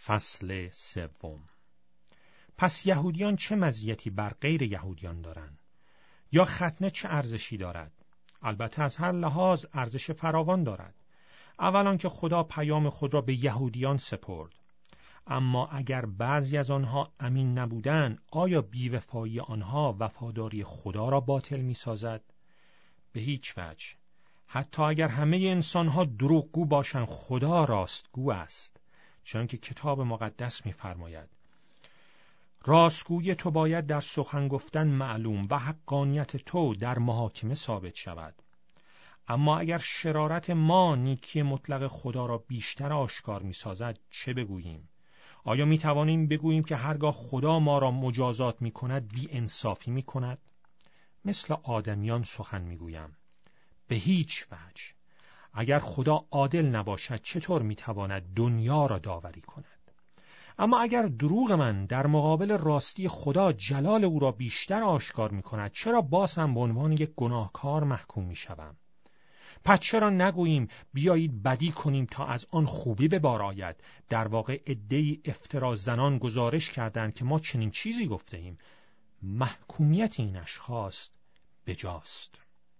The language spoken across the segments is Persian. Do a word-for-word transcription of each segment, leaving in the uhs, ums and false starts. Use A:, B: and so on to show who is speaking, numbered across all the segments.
A: فصل سوم. پس یهودیان چه مزیتی بر غیر یهودیان دارند؟ یا ختنه چه ارزشی دارد؟ البته از هر لحاظ ارزش فراوان دارد. اولا که خدا پیام خود را به یهودیان سپرد. اما اگر بعضی از آنها امین نبودند، آیا بی‌وفایی آنها وفاداری خدا را باطل می‌سازد؟ به هیچ وجه. حتی اگر همه انسان‌ها دروغگو باشند، خدا راستگو است. چنانکه کتاب مقدس می‌فرماید: راستگویی تو باید در سخن گفتن معلوم و حقانیت تو در محاکمه ثابت شود. اما اگر شرارت ما نیکی مطلق خدا را بیشتر آشکار می‌سازد، چه بگوییم؟ آیا می‌توانیم بگوییم که هرگاه خدا ما را مجازات می‌کند بی انصافی می‌کند؟ مثل آدمیان سخن می‌گویم. به هیچ وجه. اگر خدا عادل نباشد چطور می‌تواند دنیا را داوری کند؟ اما اگر دروغ من در مقابل راستی خدا جلال او را بیشتر آشکار می‌کند، چرا باز هم به عنوان یک گناهکار محکوم می‌شوم؟ پس چرا نگوییم بیایید بدی کنیم تا از آن خوبی به بار آید؟ در واقع عده‌ای افترا زنان گزارش کردند که ما چنین چیزی گفته ایم. محکومیت این اشخاص بجاست.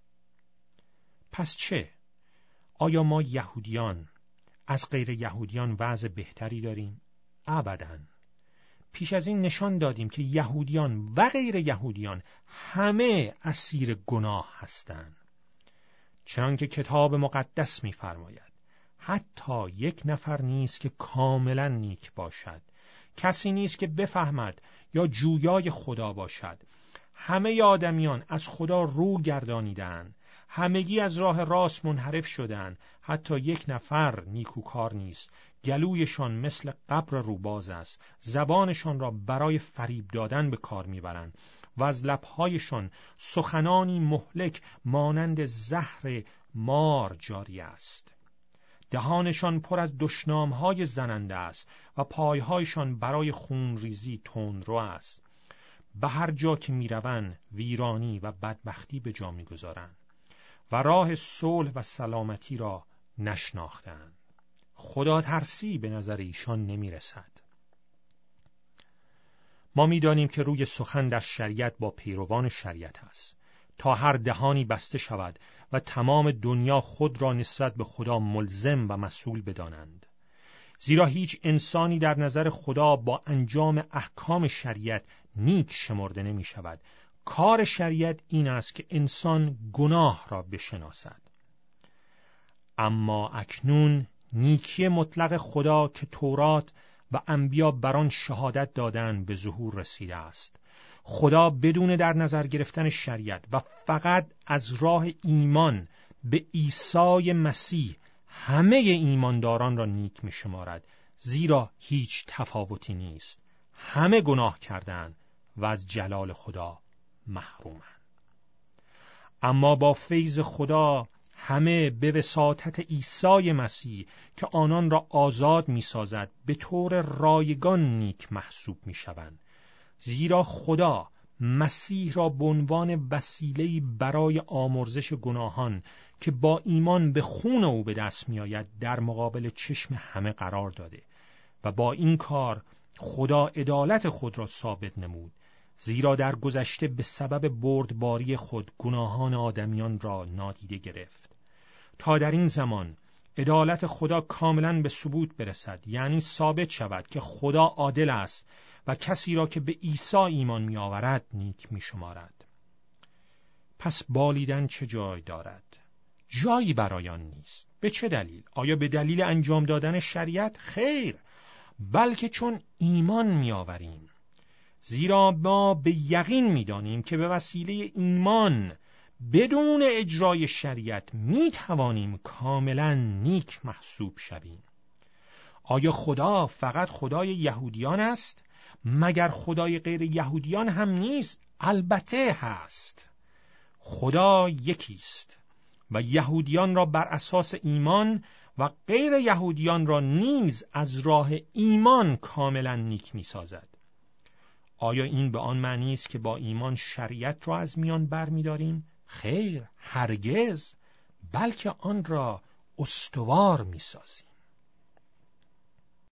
A: پس چه؟ آیا ما یهودیان از غیر یهودیان وضع بهتری داریم؟ ابداً. پیش از این نشان دادیم که یهودیان و غیر یهودیان همه اسیر گناه هستند. چنانکه کتاب مقدس می‌فرماید: حتی یک نفر نیست که کاملا نیک باشد، کسی نیست که بفهمد یا جویای خدا باشد. همه آدمیان از خدا رو گردانیدند، همگی از راه راست منحرف شدند. حتی یک نفر نیکوکار نیست. گلویشان مثل قبر روباز است، زبانشان را برای فریب دادن به کار میبرند و از لب‌هایشان سخنانی مهلک مانند زهر مار جاری است. دهانشان پر از دشنام‌های زننده است و پایهایشان برای خونریزی تندرو است. به هر جا که میروند ویرانی و بدبختی به جا میگذارند و راه صلح و سلامتی را نشناختند. خدا ترسی به نظر ایشان نمی رسد. ما می دانیم که روی سخن در شریعت با پیروان شریعت است، تا هر دهانی بسته شود و تمام دنیا خود را نسبت به خدا ملزم و مسئول بدانند. زیرا هیچ انسانی در نظر خدا با انجام احکام شریعت نیک شمرده نمی شود. کار شریعت این است که انسان گناه را بشناسد. اما اکنون نیکی مطلق خدا که تورات و انبیا بر آن شهادت دادند به ظهور رسیده است. خدا بدون در نظر گرفتن شریعت و فقط از راه ایمان به عیسی مسیح همه ایمانداران را نیک می شمارد، زیرا هیچ تفاوتی نیست. همه گناه کردند و از جلال خدا محرومند. اما با فیض خدا همه به وساطت عیسی مسیح که آنان را آزاد می‌سازد به طور رایگان نیک محسوب می‌شوند. زیرا خدا مسیح را به عنوان وسیله‌ای برای آمرزش گناهان که با ایمان به خون او به دست می‌آید در مقابل چشم همه قرار داده و با این کار خدا عدالت خود را ثابت نمود. زیرا در گذشته به سبب بردباری خود گناهان آدمیان را نادیده گرفت، تا در این زمان عدالت خدا کاملا به ثبوت برسد، یعنی ثابت شود که خدا عادل است و کسی را که به عیسی ایمان می آورد نیک می شمارد. پس بالیدن چه جای دارد؟ جایی برای آن نیست. به چه دلیل؟ آیا به دلیل انجام دادن شریعت؟ خیر، بلکه چون ایمان می آوریم. زیرا ما به یقین می دانیم که به وسیله ایمان بدون اجرای شریعت می توانیم کاملا نیک محسوب شویم. آیا خدا فقط خدای یهودیان است؟ مگر خدای غیر یهودیان هم نیست؟ البته هست. خدا یکیست و یهودیان را بر اساس ایمان و غیر یهودیان را نیز از راه ایمان کاملا نیک می سازد. آیا این به آن معنی است که با ایمان شریعت را از میان برمی‌داریم؟ خیر، هرگز، بلکه آن را استوار می‌سازیم.